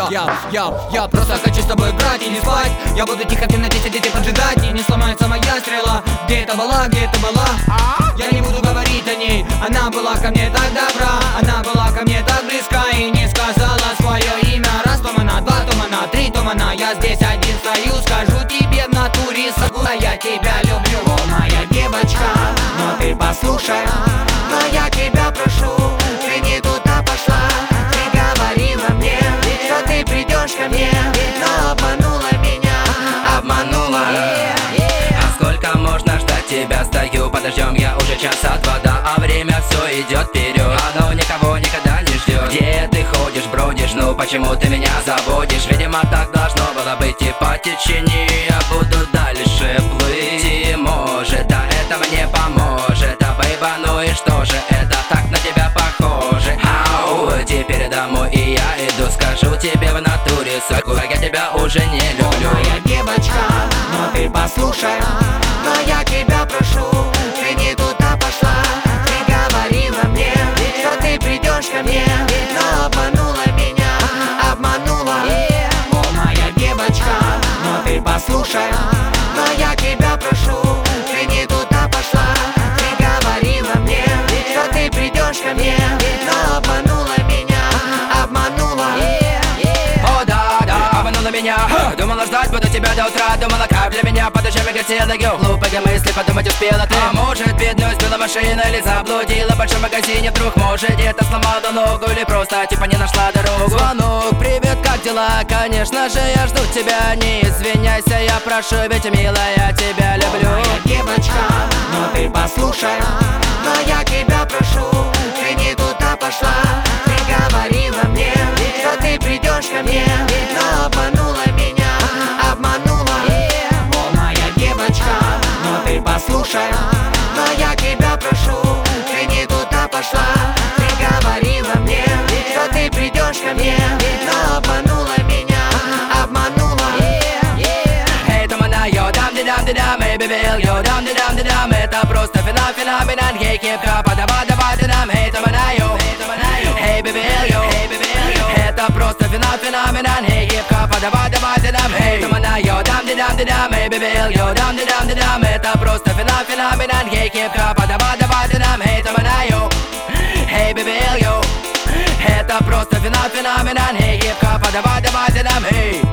Я просто хочу с тобой играть и не спать. Я буду тихо в темноте сидеть и поджигать. И не сломается моя стрела. Где это была, где это была? Я не буду говорить о ней. Она была ко мне так добра, она была ко мне так близка и не сказала свое имя. Раз тумана, два тумана, три тумана. Я здесь один стою, скажу тебе в натуре, сагула, я тебя люблю. О, моя девочка, но ты послушай, но я тебя прошу, ты не туда пошла. Ты говорила мне, что ты придешь ко мне, но обманула меня, обманула. А сколько можно ждать тебя? Стою под дождем, я уже часа два, да, а время все идет вперед. Оно никого никогда не ждет. Где ты ходишь, бродишь, ну почему ты меня заводишь? Видимо, так должно было быть и по течению я буду дальше плыть. И может, а это мне поможет. А бейба, ну и что же, это так на тебя похоже. Ау, теперь домой и я иду, скажу тебе в натуре, сагула, я тебя уже не люблю. О, моя девочка, но ты послушай, но я тебя прошу, ты не туда пошла. Ты говорила мне, что ты придешь ко мне, но обманула меня, обманула. О, моя девочка, но ты послушай, но я тебя прошу, ты не туда пошла. Ты говорила мне, что ты придешь ко мне, но обманула меня, обманула. О да, да, обманула меня. Думала, ждать буду тебя до утра. Думала, как для меня по душе гостила. Глупые мысли подумать успела ты. А может, бедную сбила машина или заблудила в большом магазине вдруг. Может, где-то сломала ногу или просто типа не нашла дорогу. Звонок, привет, как дела? Конечно же, я жду тебя. Не извиняйся, я прошу, ведь, милая, я тебя люблю. О, моя девочка, но ты послушай, но я тебя прошу, ты не туда пошла. Ты говорила мне, что ты придешь ко мне, но обманула меня, обманула. О, моя девочка, но ты послушай, но я тебя прошу, ты не туда пошла. Ты говорила мне, что ты придешь ко мне, но обманула меня, обманула. Эй, тумана, йо, дам-де-дам-де-дам, эй, бибил, йо, дам-де-дам-де-дам. Это просто феномен, ей кепка, подавай, дам, эй, тумана, йо, эй, бибил, йо, это просто феномен, ей кепка, подавай, дам, эй, тумана, йо, дам-де-дам-де-дам, эй, бибил, йо, дам-де-дам-де-дам. Это просто феномен, ей кепка, подавай, дам, эй, тумана, йо, эй, бибил, йо, это просто феномен, ей кепка, подавай, дам, эй.